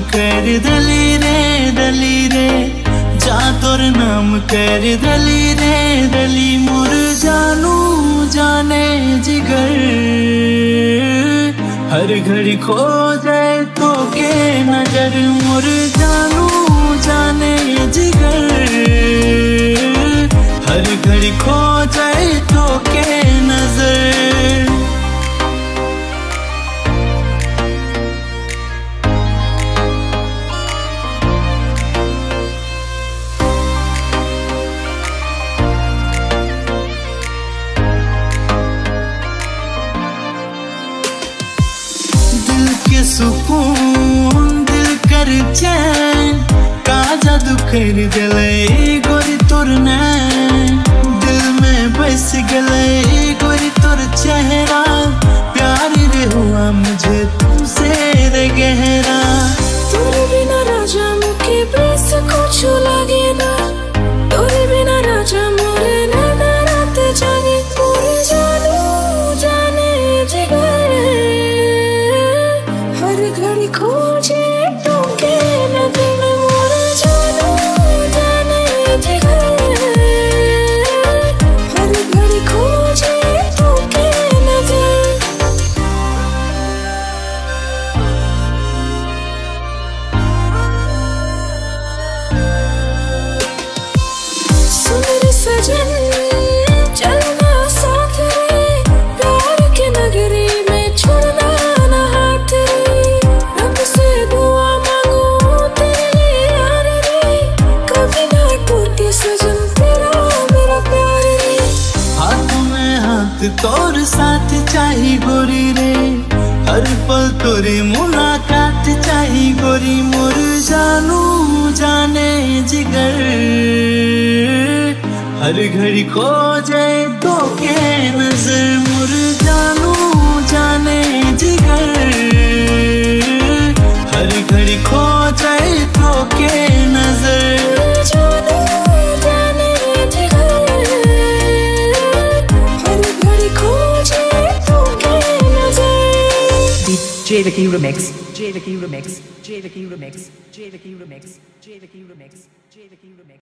कर दली रे जा तोर नाम कर दली मोर जानू जाने जिगर हर घड़ी खो जाए तो के नजर मोर जानू जाने जिगर हर घड़ी खो जाए तो के नजर। के सुकून दिल कर चैन का जादू कर दिले गोरी तोर नैन दिल में बस गले गोरी तोर चेहरा प्यार रे हुआ मुझे तुमसे रे गहरा। तेरे बिना राजा मुझे बस कुछ लगे ना तेरे बिना राजा मोरे नैना रात जागे मोरे जानू जाने जिगर हर घड़ी खोजे तो के नजर मोर जानू जाने जिगर हर घड़ी खोजे तो के नजर। सुन रे सजन चलना साथ रे प्यार के नगरी में छोड़ना ना हाथ रे रब से दुआ मांगू तेरे यार रे कभी ना टूटे सजन तेरा मेरा प्यार रे। हाथों में हाथ तोर साथ चाही गोरी रे हर पल तोरी मुलाकात चाही गोरी मोर जानू जाने जिगर हर घड़ी खो जाए तो के नजर मोर जानू जाने जिगर हर घड़ी खो जाए तो के नजर। जानू जाने जिगर हर घड़ी खोजे तो के नजर। DJ Vicky Remix, J Vicky Remix, J Vicky Remix, J Vicky Remix, J Vicky Remix, J Vicky Remix.